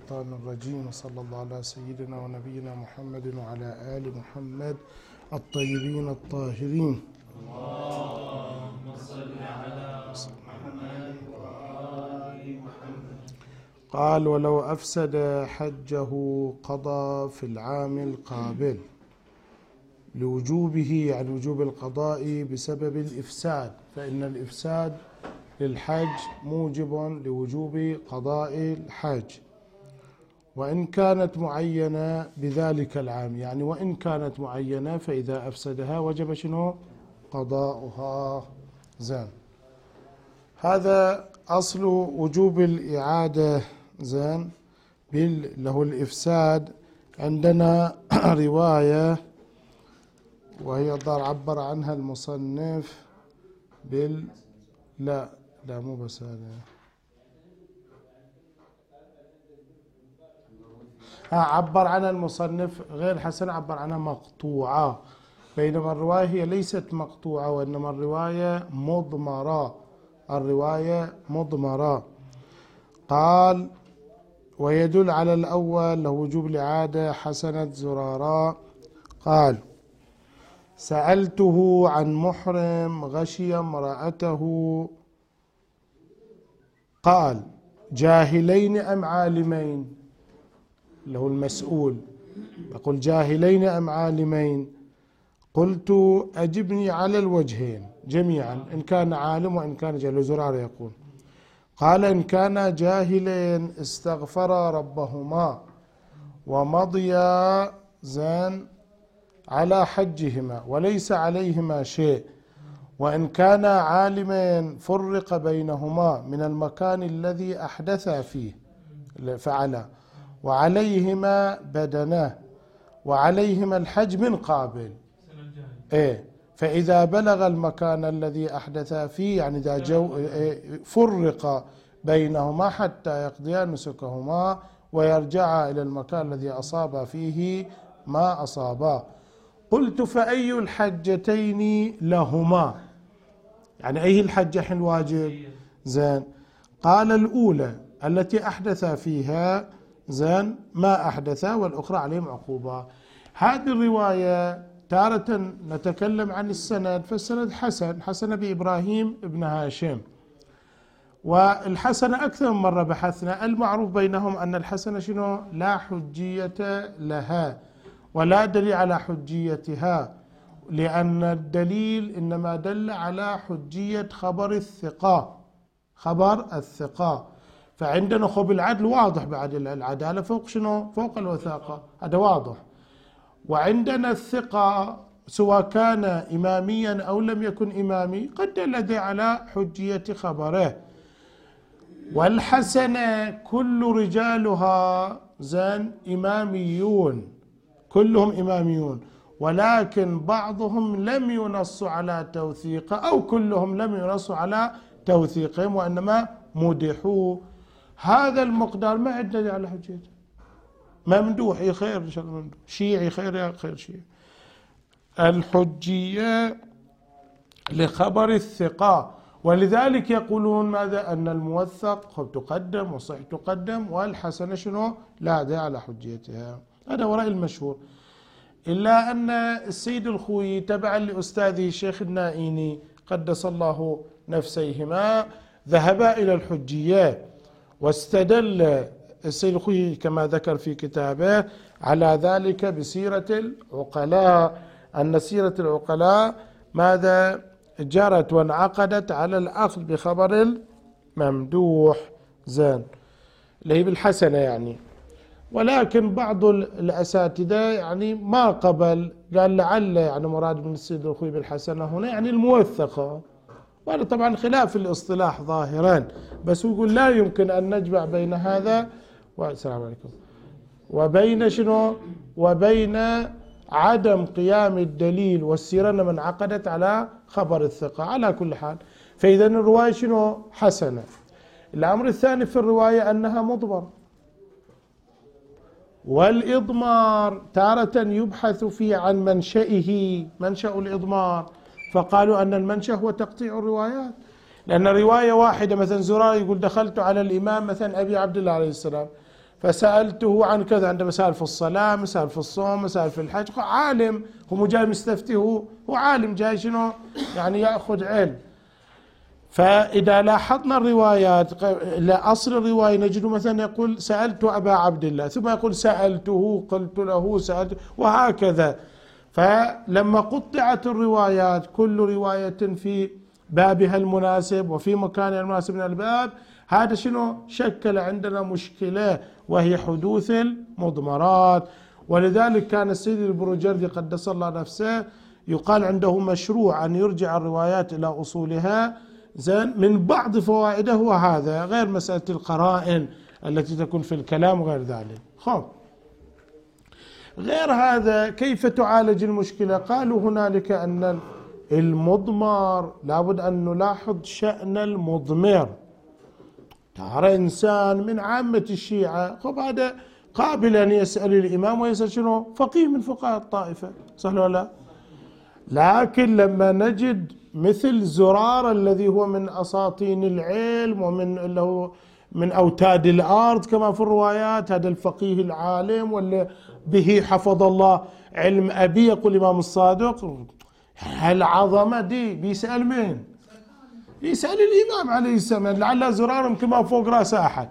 الشيطان الرجيم. وصلى الله على سيدنا ونبينا محمد وعلى آل محمد الطيبين الطاهرين. اللهم صل على محمد وآل محمد. قال: ولو أفسد حجه قضى في العام القابل، لوجوبه عن وجوب القضاء بسبب الإفساد، فإن الإفساد للحج موجب لوجوب قضاء الحج، وإن كانت معينة بذلك العام، يعني وإن كانت معينة فإذا أفسدها وجب شنو؟ قضاؤها. زين، هذا أصل وجوب الإعادة. زين، له الإفساد. عندنا رواية وهي الظاهر عبر عنها المصنف لا مو بس هذا، عبر عنها المصنف غير حسن، عبر عنها مقطوعة، بينما الرواية هي ليست مقطوعة وإنما الرواية مضمرة. قال: ويدل على الأول له وجوب الإعادة حسنة زرارة. قال: سألته عن محرم غشي امرأته، قال: جاهلين أم عالمين؟ له المسؤول يقول: جاهلين أم عالمين؟ قلت: أجبني على الوجهين جميعا، إن كان عالم وإن كان جاهل. زرار يقول: قال: إن كان جاهلين استغفر ربهما ومضيا زين على حجهما وليس عليهما شيء، وإن كان عالمين فرق بينهما من المكان الذي أحدثا فيه فعلا، وعليهما بدنه وعليهما الحج من قابل. فإذا بلغ المكان الذي أحدثا فيه، يعني إذا فرق بينهما حتى يقضيا نسكهما ويرجعا إلى المكان الذي أصاب فيه ما أصابا. قلت: فأي الحجتين لهما؟ يعني أي الحجة حين واجب؟ زين. قال: الأولى التي أحدث فيها زين ما أحدث، والأخرى عليهم عقوبة. هذه الرواية تارة نتكلم عن السند، فالسند حسن بإبراهيم ابن هاشم، والحسن أكثر من مرة بحثنا. المعروف بينهم أن الحسن شنو؟ لا حجية لها ولا دليل على حجيتها، لأن الدليل إنما دل على حجية خبر الثقة. فعندنا خب العدل واضح، بعد العدالة فوق شنو؟ فوق الوثاقة، هذا واضح. وعندنا الثقة سواء كان إماميا أو لم يكن إمامي قد دل على حجية خبره. والحسنة كل رجالها زين إماميون، كلهم إماميون، ولكن بعضهم لم ينصوا على توثيقه، أو كلهم لم ينصوا على توثيقهم وإنما مدحوا. هذا المقدار ما عندنا على حجيته. ممدوح خير إن شاء الله، ممدوح شيعي خير يا خير شيعي. الحجية لخبر الثقة، ولذلك يقولون ماذا؟ أن الموثق تقدم والصحيح تقدم، والحسنة شنو؟ لا داعي على حجيتها. هذا هو رأي المشهور، إلا أن السيد الخوي تبعا لأستاذه الشيخ النائيني قدس الله نفسيهما ذهبا إلى الحجية، واستدل السيد الخوي كما ذكر في كتابه على ذلك بسيرة العقلاء، أن سيرة العقلاء ماذا؟ جرت وانعقدت على الأخذ بخبر الممدوح زين اللي هي بالحسنة يعني. ولكن بعض الأساتذة يعني ما قبل، قال لعل يعني مراد من السيد الخوي بالحسنة هنا يعني الموثقة، وهذا طبعا خلاف الاصطلاح ظاهرا، بس يقول لا يمكن أن نجمع بين هذا والسلام عليكم وبين شنو؟ وبين عدم قيام الدليل والسيرة من انعقدت على خبر الثقة. على كل حال، فإذا الرواية شنو؟ حسنة. الأمر الثاني في الرواية أنها مضمر، والإضمار تارة يبحث فيه عن منشأ الإضمار، فقالوا أن المنشأ هو تقطيع الروايات، لأن رواية واحدة مثلا زرار يقول: دخلت على الإمام مثلا أبي عبد الله عليه السلام، فسألته عن كذا، عنده مسائل في الصلاة، مسائل في الصوم، مسائل في الحج، عالم، هو مو جاي مستفتي، هو عالم جاي شنو يعني يأخذ علم. فإذا لاحظنا الروايات لأصل الرواية نجد مثلا يقول سألت أبا عبد الله، ثم يقول سألته، قلت له، سألته، وهكذا. فلما قطعت الروايات كل رواية في بابها المناسب وفي مكانها المناسب من الباب، هذا شنو شكل عندنا مشكلة وهي حدوث المضمرات. ولذلك كان السيد البروجردي قدس الله نفسه يقال عنده مشروع أن يرجع الروايات إلى أصولها. زين، من بعض فوائده هو هذا، غير مسألة القرائن التي تكون في الكلام وغير ذلك. خب، غير هذا كيف تعالج المشكلة؟ قالوا هنالك أن المضمر لابد أن نلاحظ شأن المضمر. ترى إنسان من عامة الشيعة، خب هذا قابل أن يسأل الإمام ويسأل شنو؟ فقيه من فقهاء الطائفة، صح ولا لا؟ لكن لما نجد مثل زرار الذي هو من أساطين العلم ومن اللي هو من أوتاد الأرض كما في الروايات، هذا الفقيه العالم واللي به حفظ الله علم أبي، يقول الإمام الصادق، هالعظمة دي بيسأل مين؟ يسأل الإمام عليه السلام، لعل زرار كما فوق رأس أحد.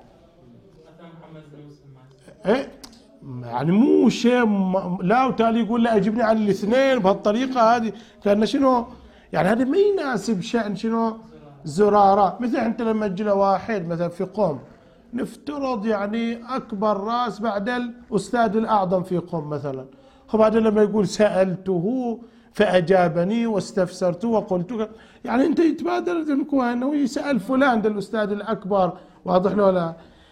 إيه؟ يعني مو شيء لا، وتالي يقول لا أجبني عن الاثنين بهالطريقة هذه، كأن شنو يعني هذا ما يناسب شأن شنو زرارة. مثل أنت لما تجي واحد مثلا في قوم، نفترض يعني أكبر رأس بعد الأستاذ الأعظم في قوم مثلا، وبعد لما يقول سألته فأجابني واستفسرته وقلت، يعني أنت يتبادر ذهنك أنه يسأل فلان ده الأستاذ الأكبر، واضح له لا؟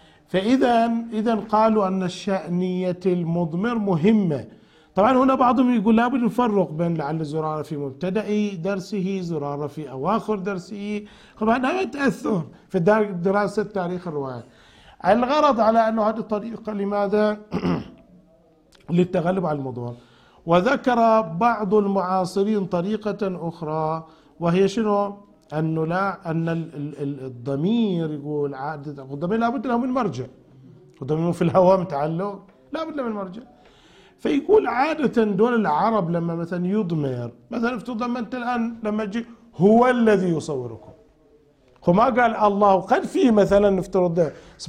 فإذا قالوا أن الشأنية المضمر مهمة. طبعا هنا بعضهم يقول لابد نفرق بين لعل زرارة في مبتدأ درسه، زرارة في أواخر درسه، طبعا هذا تأثر في دراسة تاريخ الروايات. الغرض على أنه هذه الطريقة لماذا؟ للتغلب على المضمر. وذكر بعض المعاصرين طريقة أخرى وهي شنو؟ أنه لا، أن الضمير يقول عادة الضمير لابد له من مرجع، الضمير في الهواء متعلق لابد له من مرجع. فيقول عادة دول العرب لما مثلا يضمر، مثلا افترض لما أنت الآن لما تجي هو الذي يصوركم، هو ما قال الله، قد فيه مثلا نفترض ده، بس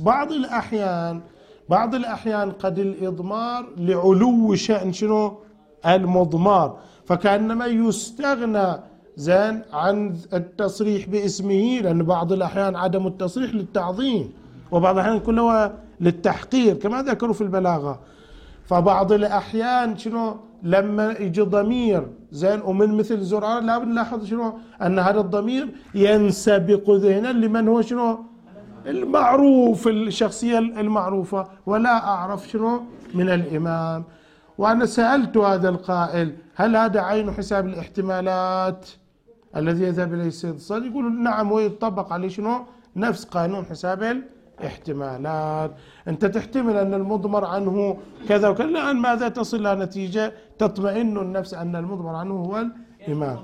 بعض الأحيان قد الإضمار لعلو شأن شنو؟ المضمار، فكأنما يستغنى زين عن التصريح باسمه، لأن بعض الأحيان عدم التصريح للتعظيم وبعض الأحيان كله للتحقير كما ذكروا في البلاغة. فبعض الأحيان شنو لما يجي ضمير زين ومن مثل زرار لابد نلاحظ شنو أن هذا الضمير ينسبق ذهنا لمن هو شنو المعروف، الشخصية المعروفة، ولا أعرف شنو من الإمام. وأنا سألت هذا القائل هل هذا عين حساب الاحتمالات الذي يذهب إليه السيد الصادق؟ يقول نعم، ويطبق عليه شنو نفس قانون حساب الاحتمالات. أنت تحتمل أن المضمر عنه كذا وكذا، الآن ماذا تصل إلى نتيجة تطمئن النفس أن المضمر عنه هو الإمام.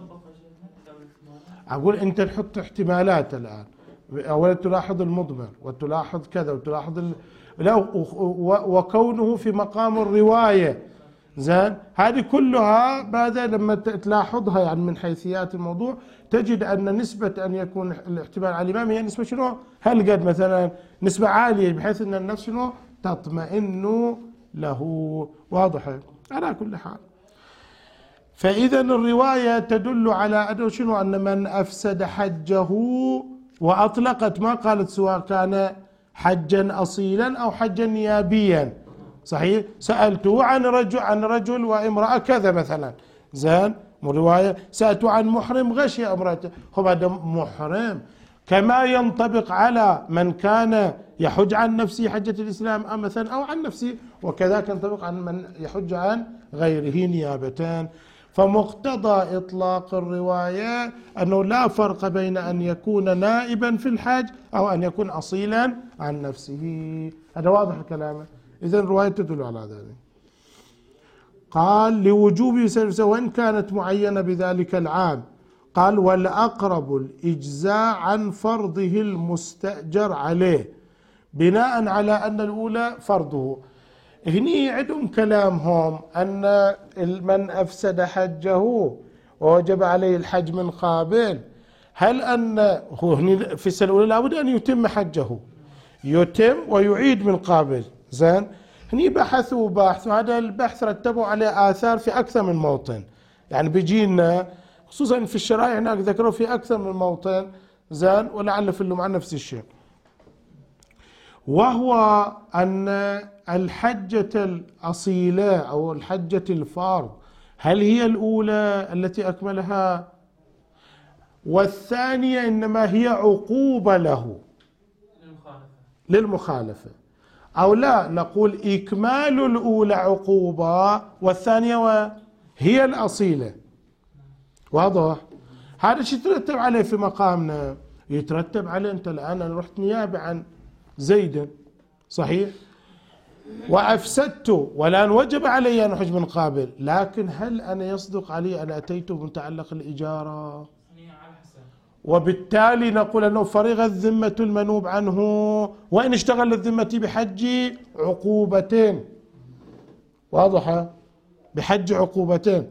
أقول أنت تحط احتمالات الآن، أولا تلاحظ المضمر وتلاحظ كذا وتلاحظ وكونه في مقام الرواية، زين، هذه كلها بعد لما تلاحظها يعني من حيثيات الموضوع تجد أن نسبة أن يكون الاحتمال على الإمام هي نسبة شنو؟ هل قد مثلا نسبة عالية بحيث أن النفس شنو تطمئن له، واضحة على كل حال. فإذا الرواية تدل على أنه شنو أن من أفسد حجه، وأطلقت ما قالت سواء كان حجا أصيلا أو حجا نيابيا، صحيح؟ سألته عن رجل وامرأة كذا مثلا، زين، رواية سألته عن محرم غشي امرأته، هو هذا محرم كما ينطبق على من كان يحج عن نفسه حجة الإسلام أو مثلا أو عن نفسه، وكذلك ينطبق عن من يحج عن غيره نيابتان. فمقتضى إطلاق الرواية أنه لا فرق بين أن يكون نائبا في الحج أو أن يكون أصيلا عن نفسه. هذا واضح الكلام. إذن الرواية تدل على ذلك. قال لوجوب وإن كانت معينة بذلك العام. قال والأقرب الإجزاء عن فرضه المستأجر عليه بناء على أن الأولى فرضه. هني عندهم كلامهم أن من أفسد حجه ووجب عليه الحج من قابل، هل أن هو هني في السنة الأولى لابد أن يتم حجه، يتم ويعيد من قابل. زين، هني بحثوا بحث، وهذا البحث رتبوا عليه آثار في أكثر من موطن، يعني بيجينا خصوصا في الشرائع هناك ذكروا في أكثر من موطن. زين، ولعل في اللمعان نفس الشيء، وهو أن الحجة الأصيلة أو الحجة الفرض هل هي الأولى التي أكملها، والثانية إنما هي عقوبة له للمخالفة، أو لا نقول إكمال الأولى عقوبة والثانية هي الأصيلة. واضح؟ هذا الشيء يترتب عليه في مقامنا، يترتب عليه أنت الآن أنا رحت نيابة عن زيد، صحيح، وأفسدت والآن وجب علي أن أحج من قابل، لكن هل أنا يصدق علي أن أتيت بمتعلق الإجارة؟ وبالتالي نقول أنه فرغ الذمة المنوب عنه، وإن اشتغل الذمة بحج عقوبتين. واضحة؟ بحج عقوبتين.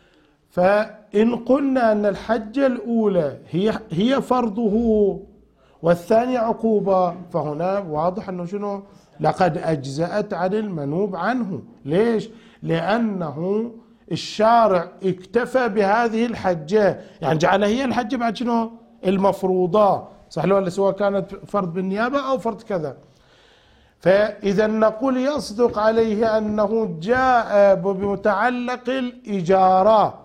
فإن قلنا أن الحجة الأولى هي فرضه والثانية عقوبة، فهنا واضح أنه شنو؟ لقد أجزأت عن المنوب عنه. ليش؟ لأنه الشارع اكتفى بهذه الحجة، يعني جعلها هي الحجة بعد شنو؟ المفروضة، صح ولا؟ سواء كانت فرض بالنيابة أو فرض كذا. فإذا نقول يصدق عليه أنه جاء بمتعلق الإجارة،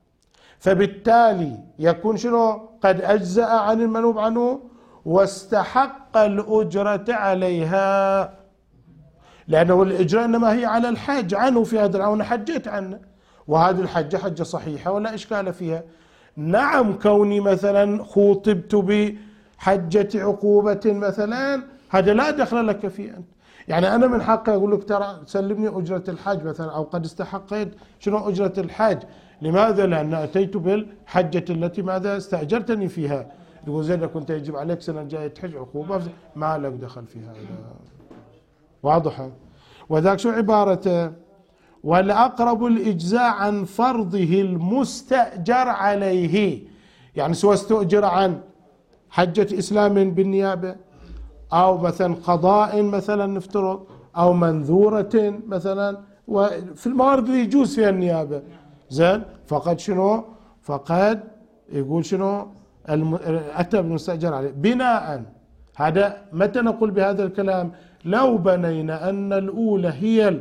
فبالتالي يكون شنو؟ قد أجزأ عن المنوب عنه واستحق الأجرة عليها، لأنه الإجرة إنما هي على الحج عنه في هذا العام، حجيت عنه، وهذه الحجة حجة صحيحة ولا إشكال فيها. نعم، كوني مثلا خوطبت بحجة عقوبة مثلا، هذا لا دخل لك فيه أنت، يعني أنا من حقي أقول لك ترى سلمني أجرة الحج مثلا، أو قد استحقيت شنو أجرة الحج. لماذا؟ لأن أتيت بالحجة التي ماذا استأجرتني فيها. يقول زين كنت يجب عليك سنة جاية تحج عقوبة، ما لك دخل في هذا. واضحة؟ وذاك شو عبارته؟ والأقرب الإجزاء عن فرضه المستأجر عليه، يعني سواء استؤجر عن حجة إسلام بالنيابة، أو مثلا قضاء مثلا نفترض، أو منذورة مثلا، وفي الموارد اللي يجوز فيها النيابة. زين، فقد شنو؟ فقد يقول شنو؟ أتى بالمستأجر عليه. بناء هذا متى نقول بهذا الكلام؟ لو بنينا أن الأولى هي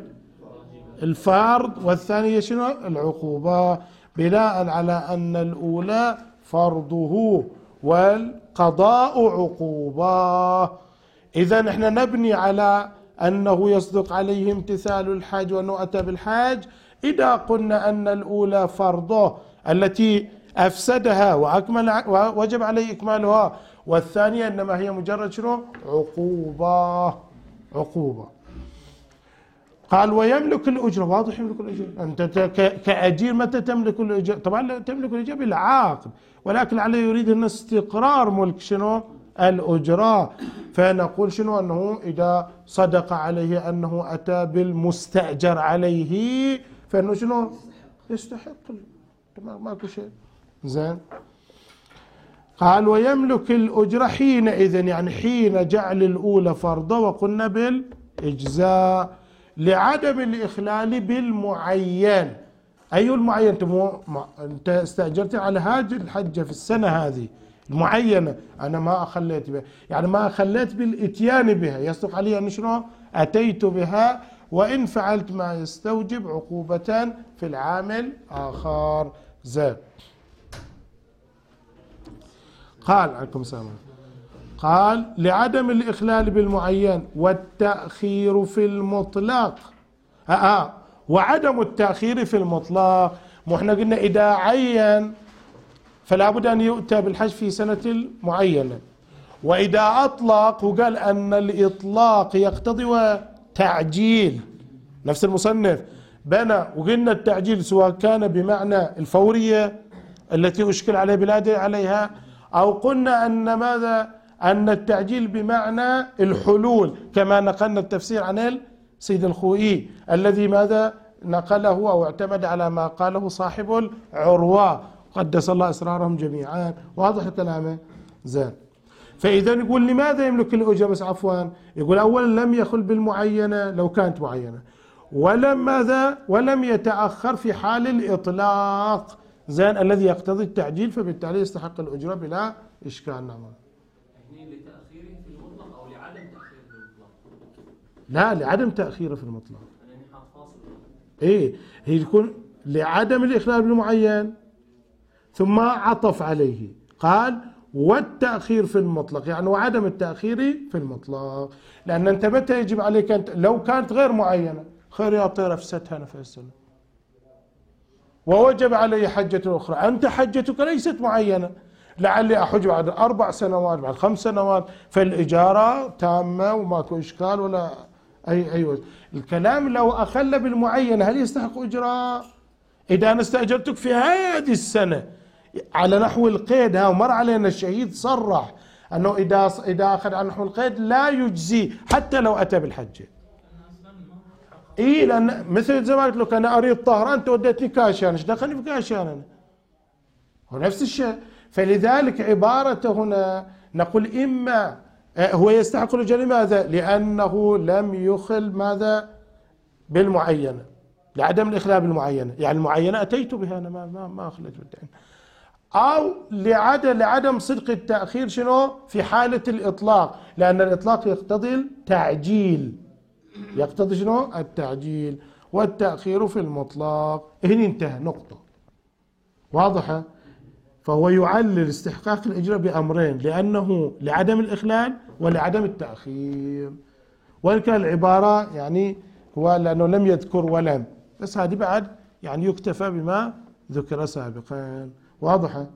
الفرض والثانية شنو؟ العقوبة، بناء على أن الأولى فرضه والقضاء عقوبة. إذا نحن نبني على أنه يصدق عليه امتثال الحج وأنه أتى بالحج إذا قلنا أن الأولى فرضه التي أفسدها وأكمل وجب عليه إكمالها، والثانية إنما هي مجرد شنو؟ عقوبة. قال ويملك الأجرة. واضح يملك الأجرة. أنت كأجير متى تملك الأجرة؟ طبعا لا تملك الأجرة بالعاقل، ولكن عليه يريد أن استقرار ملك شنو؟ الأجرة. فنقول شنو؟ أنه إذا صدق عليه أنه أتى بالمستأجر عليه فإنه شنو؟ يستحق، ماكو شيء. زين، قال ويملك الأجرة حينئذ، يعني حين جعل الأولى فرضا وقلنا بالإجزاء، لعدم الإخلال بالمعين. أي المعين؟ أنت استأجرت على هذه الحجة في السنة هذه المعينة، أنا ما أخليت بها، يعني ما أخليت بالإتيان بها، يصدق علي أن شنو؟ أتيت بها، وإن فعلت ما يستوجب عقوبة في العام الآخر. زين، قال عليكم السلام، قال لعدم الإخلال بالمعين والتأخير في المطلق. وعدم التأخير في المطلق، احنا قلنا إذا عين فلا بد أن يؤتى بالحج في سنة معينة، وإذا أطلق وقال أن الإطلاق يقتضي تعجيل، نفس المصنف بنى وقلنا التعجيل سواء كان بمعنى الفورية التي أشكل عليه بلادة عليها، أو قلنا أن ماذا؟ أن التعجيل بمعنى الحلول، كما نقلنا التفسير عن سيد الخوئي الذي ماذا نقله أو اعتمد على ما قاله صاحب العروة قدس الله أسرارهم جميعا. واضح كلامه؟ زين. فإذا يقول لماذا يملك الأجرة؟ بس عفوا، يقول أولا لم يخل بالمعينة لو كانت معينة، ولم يتأخر في حال الإطلاق، زين، الذي يقتضي التعجيل، فبالتالي يستحق الأجرة بلا إشكال. نعم. لتأخيره في المطلق أو لعدم تأخيره في المطلق؟ لا، لعدم تأخيره في المطلق. إيه، هي تكون لعدم الإخلال بالمعين ثم عطف عليه قال والتأخير في المطلق، يعني وعدم التأخير في المطلق. لأن أنت متى يجب عليك أنت لو كانت غير معينة؟ خير يا طير أفستها في السنة، ووجب علي حجة أخرى، أنت حجتك ليست معينة، لعلي أحج بعد 4 سنوات بعد 5 سنوات، فالإجارة تامة وماكو إشكال ولا أي وجه. الكلام لو أخل بالمعينة هل يستحق أجرة؟ إذا أنا استأجرتك في هذه السنة على نحو القيد، ها ومر علينا الشهيد صرح أنه إذا أخذ على نحو القيد لا يجزي حتى لو أتى بالحجة. إيه، لأن مثل زي ما قلت لك أنا أريد طهران، أنت وديتني كاشان، إيش دخلني بكاشان أنا؟ هو نفس الشيء. فلذلك عبارة هنا نقول إما هو يستحق الأجرة، لماذا؟ لأنه لم يخل ماذا؟ بالمعينة، لعدم الإخلال بالمعينة، يعني المعينة أتيت بها أنا ما أخلت بالدين، أو لعدم صدق التأخير شنو؟ في حالة الإطلاق، لأن الإطلاق يقتضي التعجيل، يقتضي شنو؟ التعجيل، والتأخير في المطلق. هنا انتهى نقطة واضحة. فهو يعلل استحقاق الأجرة بأمرين، لأنه لعدم الإخلال ولعدم التأخير، وإن كان العبارة يعني هو لأنه لم يذكر ولم، بس هذه بعد يعني يكتفى بما ذكر سابقا. واضحة؟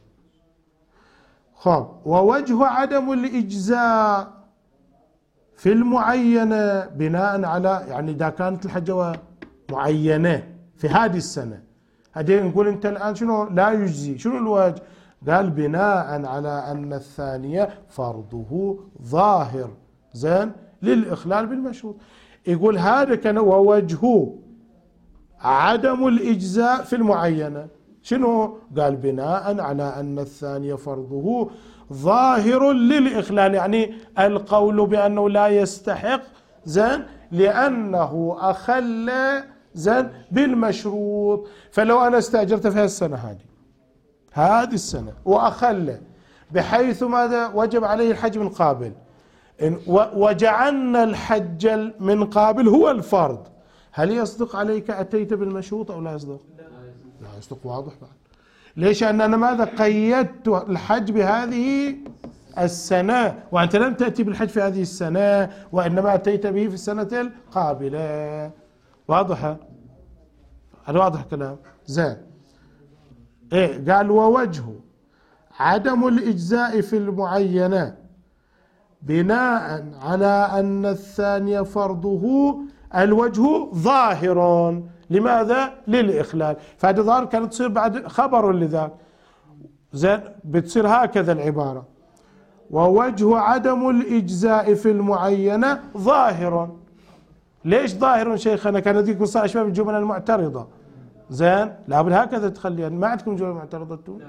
خب، ووجه عدم الإجزاء في المعينة بناء على، يعني إذا كانت الحجة معينة في هذه السنة، هذه نقول أنت الآن شنو لا يجزي، شنو الوجه؟ قال بناء على أن الثانية فرضه ظاهر، زين، للإخلال بالمشروط. يقول هذا كان ووجه عدم الإجزاء في المعينة شنو؟ قال بناء على أن الثانية فرضه ظاهر للإخلال، يعني القول بأنه لا يستحق، زين، لأنه أخل، زين، بالمشروط. فلو أنا استأجرت في هذه السنة وأخل بحيث ماذا؟ وجب عليه الحج من قابل، وجعلنا الحج من قابل هو الفرض، هل يصدق عليك أتيت بالمشروط أو لا يصدق؟ لا يصدق. واضح بعد. ليش؟ أن أنا ماذا؟ قيدت الحج بهذه السنة، وأنت لم تأتي بالحج في هذه السنة، وإنما أتيت به في السنة القابلة. واضحة؟ هذا واضح كلام؟ زين. إيه، قال ووجه عدم الإجزاء في المعينة بناء على أن الثانية فرضه، الوجه ظاهر، لماذا؟ للإخلال. فهذا ظاهر كانت تصير بعد خبر لذاك، زين، بتصير هكذا العبارة، ووجه عدم الإجزاء في المعينة ظاهر. ليش ظاهر شيخنا؟ كان ذيك صار شباب الجمل المعترضة، زين، لابد هكذا تخليها، ما عندكم جمل معترضة؟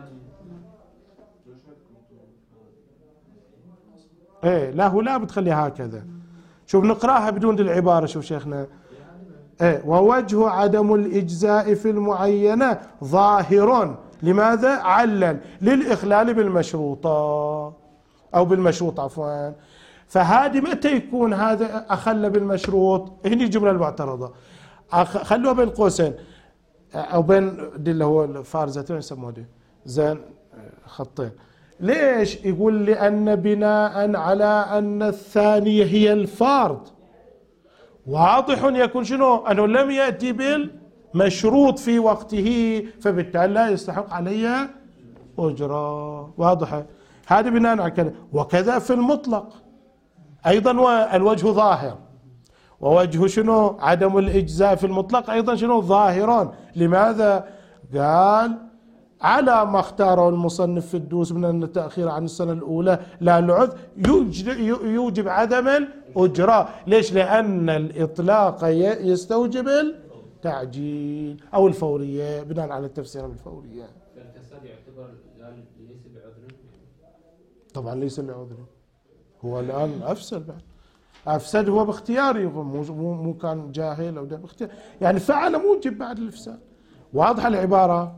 ايه، لا هو لا بتخليها هكذا. شوف نقراها بدون العبارة، شوف شيخنا. ايه، ووجه عدم الإجزاء في المعينة ظاهر، لماذا؟ علل للإخلال بالمشروطة أو بالمشروط عفوا. فهذه متى يكون هذا أخل بالمشروط؟ هني الجملة المعترضة، خلوها بين قوسين أو بين دي اللي هو الفارزتين يسموه دي، زين، خطين. ليش؟ يقول لأن بناء على أن الثانية هي الفرض، واضح يكون شنو؟ أنه لم يأتي بالمشروط في وقته، فبالتالي لا يستحق علي أجرة. واضحة؟ هذا بناء على كذا. وكذا في المطلق أيضا الوجه ظاهر، ووجه شنو؟ عدم الإجزاء في المطلق أيضا شنو؟ ظاهران. لماذا؟ قال على ما اختاره المصنف في الدروس من أن التأخير عن السنة الأولى لا لعذر يوجب عدم الأجرة. ليش؟ لأن الإطلاق يستوجب التعجيل أو الفورية بناء على التفسير بالفورية. فالكساد يعتبر ليس بعذر؟ طبعا ليس بعذر، هو الآن أفسد بعد، أفسد هو باختياري، مو كان جاهل أو ده باختيار، يعني فعل موجب بعد الإفساد. واضحة العبارة؟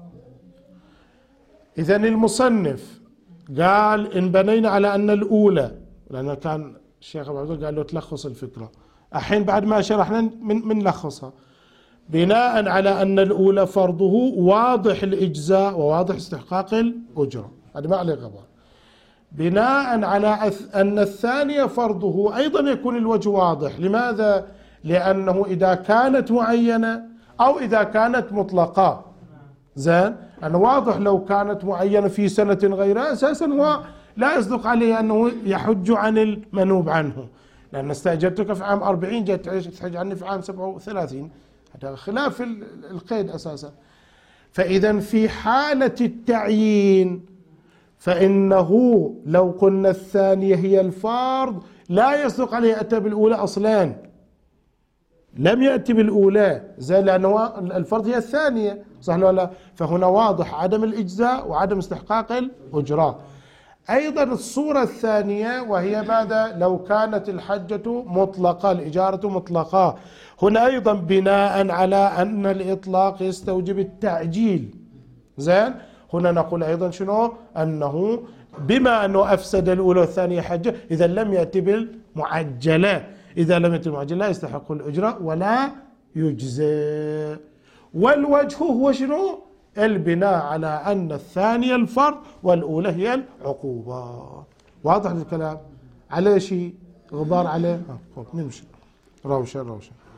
إذن المصنف قال إن بنينا على أن الأولى، لأن كان الشيخ أبو عبد قال له تلخص الفكرة، الحين بعد ما شرحنا من لخصها. بناء على أن الأولى فرضه واضح الإجزاء وواضح استحقاق الأجرة، هذا ما عليه غبار. بناء على أن الثانية فرضه أيضا يكون الوجه واضح. لماذا؟ لأنه إذا كانت معينة أو إذا كانت مطلقة، زين، أنا واضح لو كانت معينة في سنة غيرها أساسا هو لا يصدق عليه أنه يحج عن المنوب عنه، لأن استأجرتك في عام 40 جاءت تحج عني في عام 37، هذا خلاف القيد أساسا. فإذا في حالة التعيين فإنه لو قلنا الثانية هي الفرض لا يصدق عليه أتى بالأولى أصلا، لم يأتي بالأولى، زي لأنه الفرض هي الثانية، صح ولا لا؟ فهنا واضح عدم الإجزاء وعدم استحقاق الأجرة. أيضا الصورة الثانية وهي ماذا؟ لو كانت الحجة مطلقة، الإجارة مطلقة، هنا أيضا بناء على أن الإطلاق يستوجب التعجيل، زين، هنا نقول أيضا شنو؟ أنه بما أنه أفسد الأولى والثانية حجة إذا لم يأتي بالمعجلة، إذا لم يأتي بالمعجلة لا يستحق الأجرة ولا يجزى. والوجه هو شنو؟ البناء على أن الثانية الفرض والأولى هي العقوبة. واضح الكلام؟ عليه شيء غبار عليه؟ نمشي روشة.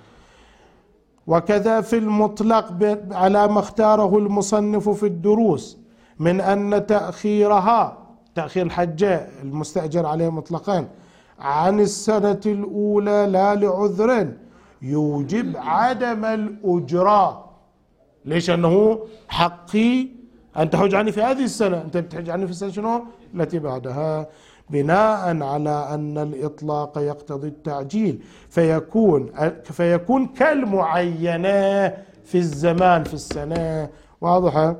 وكذا في المطلق على ما اختاره المصنف في الدروس من أن تأخير الحجة المستأجر عليه مطلقا عن السنة الأولى لا لعذر يوجب عدم الأجرة. ليش؟ أنه حقي أن تحج عني في هذه السنة، أنت بتحج عني في السنة شنو؟ التي بعدها، بناء على أن الإطلاق يقتضي التعجيل فيكون كالمعينة في الزمان في السنة. واضحة؟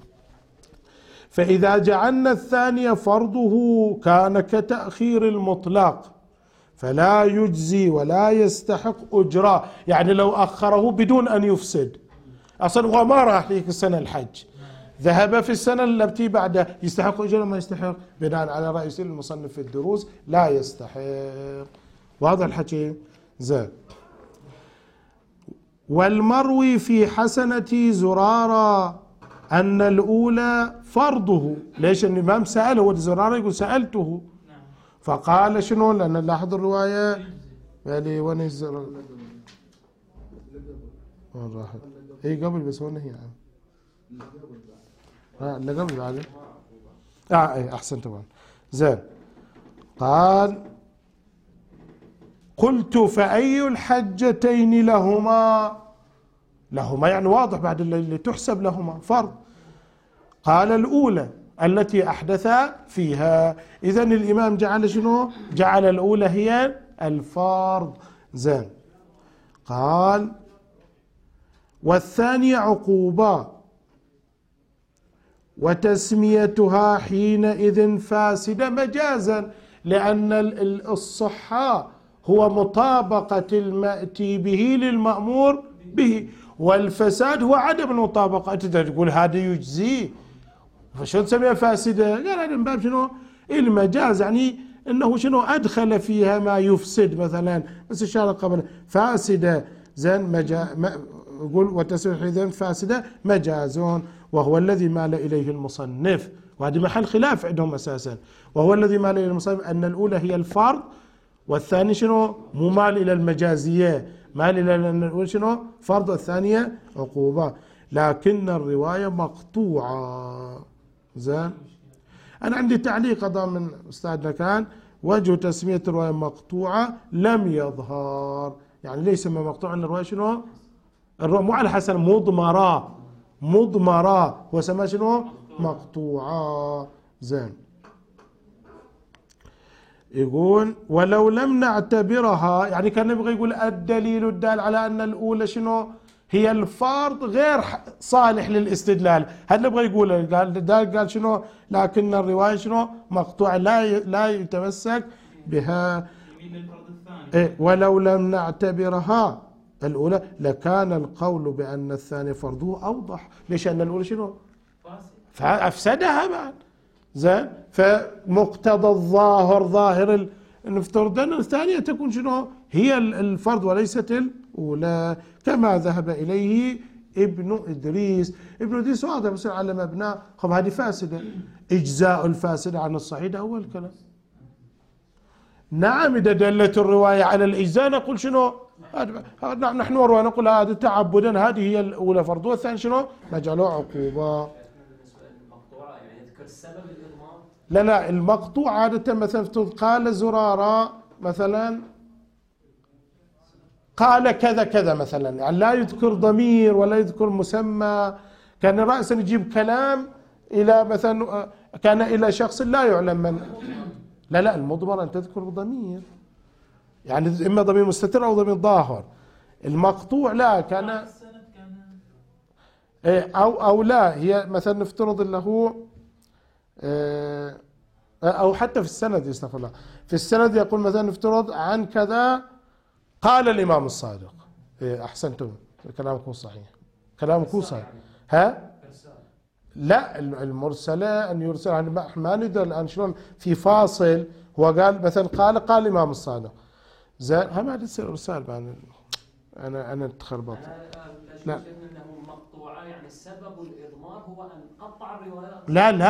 فإذا جعلنا الثانية فرضه كان كتأخير المطلق فلا يجزي ولا يستحق أجرة، يعني لو أخره بدون أن يفسد، أصلا هو ما راح ليك السنة الحج، ذهب في السنة التي بعده، يستحق أجرة ما يستحق؟ بناء على رأي المصنف في الدروس لا يستحق. واضح الحكي؟ زين. والمروي في حسنة زرارة أن الأولى فرضه. ليش؟ الإمام سأله زرارة يقول سألته فقال شنو؟ لأن لاحظ الرواية يعني وين الزرارة؟ وين راحت؟ اي قبل بس وين هي يعني؟ اللي قبل بعد اي احسنت طبعا. زين. قال قلت فأي الحجتين لهما يعني واضح بعد اللي تحسب لهما فرض. قال الأولى التي أحدث فيها. إذن الإمام جعل شنو؟ جعل الأولى هي الفرض. زين. قال والثانية عقوبة وتسميتها حينئذ فاسدة مجازا، لأن الصحة هو مطابقة المأتي به للمأمور به، والفساد هو عدم المطابقة. أنت تقول هذا يجزي فشو تسميها فاسدة؟ قال هذا من باب شنو؟ المجاز، يعني انه شنو ادخل فيها ما يفسد، مثلا بس الشارع قبل فاسدة. زين يقول وتسمية إذن فاسدة مجازون، وهو الذي مال إليه المصنف، وهذا محل خلاف عندهم أساسا، وهو الذي مال إليه المصنف أن الأولى هي الفرض والثاني شنو؟ مو مال إلى المجازية، مال إلى أن الأولى شنو؟ فرض والثانية عقوبة، لكن الرواية مقطوعة. زين. أنا عندي تعليق أيضا من أستاذنا كان وجه تسمية الرواية مقطوعة لم يظهر. يعني ليس ما مقطوع أن الرواية شنو؟ الرواية مو على حسن مضمرة وسمى شنو؟ مقطوعة. زين، يقول ولو لم نعتبرها، يعني كان يبغى يقول الدليل الدال على أن الأولى شنو هي الفرض غير صالح للاستدلال، هذا يبغى يقول. قال شنو لكن الرواية شنو مقطوعة لا يتمسك بها. ولو لم نعتبرها الأولى لكان القول بأن الثاني فرضه أوضح. ليش؟ أن الأولى شنو فأفسدها بعد. زين، فمقتضى الظاهر ظاهر نفترض أن الثانية تكون شنو هي الفرض وليست الأولى، كما ذهب إليه ابن إدريس. ابن إدريس واضح بس على مبنى. خب هذه فاسدة، إجزاء الفاسدة عن الصحيح أول كلام. نعم، إذا دلت الرواية على الإجزاء نقول شنو نحن وروا نقول هذا تعبدا هذه هي الأولى فرض، والثاني شنو نجعله عقوبة. السبب الإضمار؟ لا المقطوع عادة مثلا قال زرارة مثلا قال كذا كذا مثلا، يعني لا يذكر ضمير ولا يذكر مسمى. كان رأسا يجيب كلام إلى مثلا كان إلى شخص لا يعلم من. لا المضمر أن تذكر ضمير، يعني إما ضمير مستتر أو ضمير ظاهر. المقطوع لا كان أو لا، هي مثلا نفترض له أو حتى في السند يستغفر الله، في السند يقول مثلا نفترض عن كذا قال الإمام الصادق. أحسنتم، كلامكم صحيح، كلامكم صحيح. لا المرسلة أن يرسل ما ندري الآن شلون في فاصل. هو قال مثلا قال الإمام الصادق، زين ما تصير إرسال بعد. أنا تخربط. لا مقطوعة يعني سبب الإضمار هو أن قطع الروايات.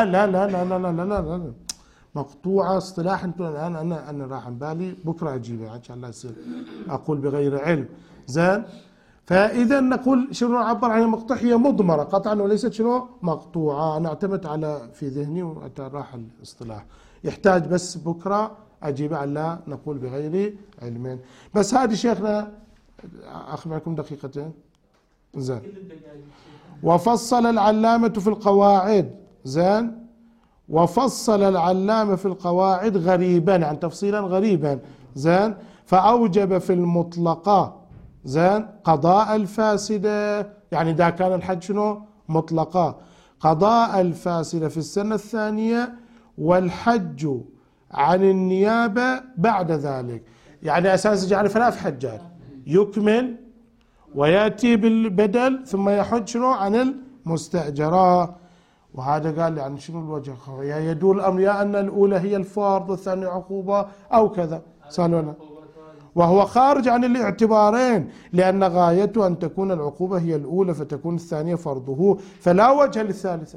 لا مقطوعة اصطلاح. انتم الآن أنا راح عن بالي بكرة أجيبها عشان لا يصير أقول بغير علم. زين، فإذا نقول شنو نعبر عن المقطوع هي مضمرة قطعا وليست شنو مقطوعة. أنا اعتمدت على في ذهني وراح الاصطلاح، يحتاج بس بكرة أجيبها على لا نقول بغير علم. بس هذه شيخنا أخذ معكم دقيقتين. زين، وفصل العلامة في القواعد. زين، وفصل العلامة في القواعد غريبا عن تفصيلا غريبا. زين، فأوجب في المطلقة زين قضاء الفاسدة، يعني إذا كان الحج شنو مطلقة، قضاء الفاسدة في السنة الثانية والحج عن النيابة بعد ذلك. يعني أساس جعل 3 حجات، يكمل ويأتي بالبدل ثم يحج شنو عن المستأجرة. وهذا قال يعني شنو الوجه؟ يدور الأمر يا أن الأولى هي الفرض والثانية عقوبة أو كذا. سألونا، وهو خارج عن الاعتبارين، لأن غايته أن تكون العقوبة هي الأولى فتكون الثانية فرضه، فلا وجه للثالثة.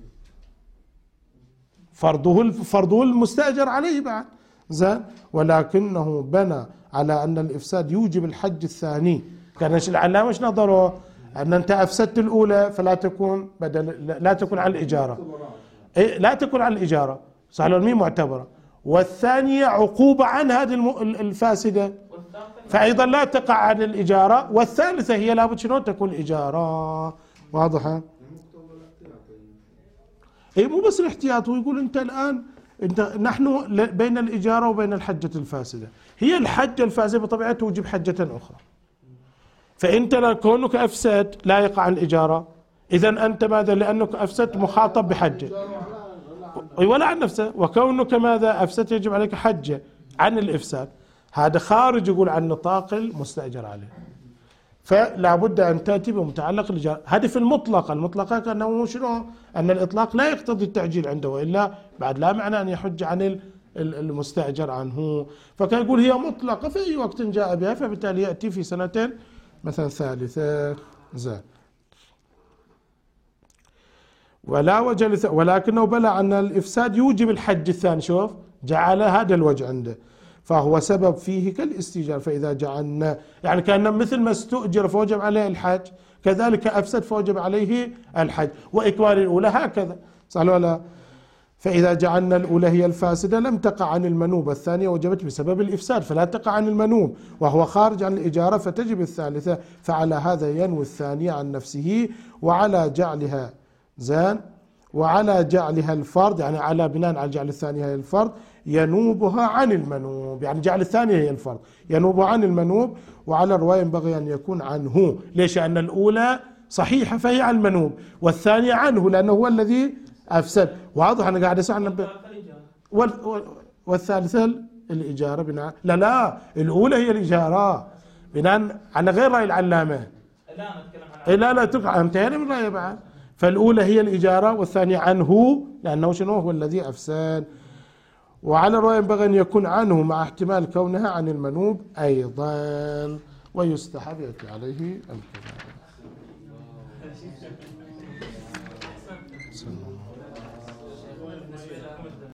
فرضه المستأجر عليه بعد. زين، ولكنه بنى على أن الإفساد يوجب الحج الثاني. كان العلامة ايش نظره؟ أن أنت أفسدت الأولى فلا تكون بدل، لا تكون على الإجارة، لا تكون على الإجارة، صح ولا مين معتبرة، والثانية عقوبة عن هذه الفاسدة، فأيضا لا تقع عن الإجارة، والثالثة هي لابد شنو تكون إجارة. واضحة؟ مو بس الاحتياط. ويقول أنت الآن نحن بين الإجارة وبين الحجة الفاسدة. هي الحجة الفاسدة بطبيعتها توجب حجة أخرى، فأنت كونك أفسد لا يقع عن الإجارة، إذا أنت ماذا؟ لأنك أفسدت مخاطب بحجة ولا عن نفسه، وكونك ماذا أفسدت يجب عليك حجة عن الإفساد. هذا خارج يقول عن نطاق المستأجر عليه، فلا بد أن تأتي بمتعلق الإجارة. هذه في المطلقة كأنه شنو؟ أن الإطلاق لا يقتضي التعجيل عنده، وإلا بعد لا معنى أن يحج عن المستأجر عنه. فكان يقول هي مطلقة في أي وقت جاء بها، فبالتالي يأتي في سنة مثلا ثالثة. زين، ولا وجه ولكنه بلى أن الإفساد يوجب الحج الثاني. شوف، جعل هذا الوجه عنده، فهو سبب فيه كالاستئجار. فإذا جعلنا يعني كأن مثل ما استؤجر فوجب عليه الحج، كذلك أفسد فوجب عليه الحج، وإكمال الأولى هكذا، صح ولا؟ فإذا جعلنا الأولى هي الفاسدة لم تقع عن المنوب، الثانية وجبت بسبب الإفساد فلا تقع عن المنوب، وهو خارج عن الإجارة فتجب الثالثة. فعلى هذا ينوي الثانية عن نفسه وعلى جعلها زين وعلى جعلها الفرد، يعني على بناء على جعل الثانية هي الفرد، ينوبها عن المنوب، يعني جعل الثانية هي الفرد ينوب عن المنوب. وعلى الرواية ينبغي أن يكون عنه، ليش؟ لأن الأولى صحيحة فهي عن المنوب، والثانية عنه لأنه هو الذي أفسد. واضح أنا قاعد أسأل. والثالثة الإجارة بناء لا الأولى هي الإجارة بناء على غير رأي العلامة. لا تقع، انتهينا من رأي بعد. فالأولى هي الإجارة والثانية عنه لأنه شنو هو الذي أفسد. وعلى الرواية ينبغي أن يكون عنه مع احتمال كونها عن المنوب أيضا، ويستحب يأتي عليه الكلام.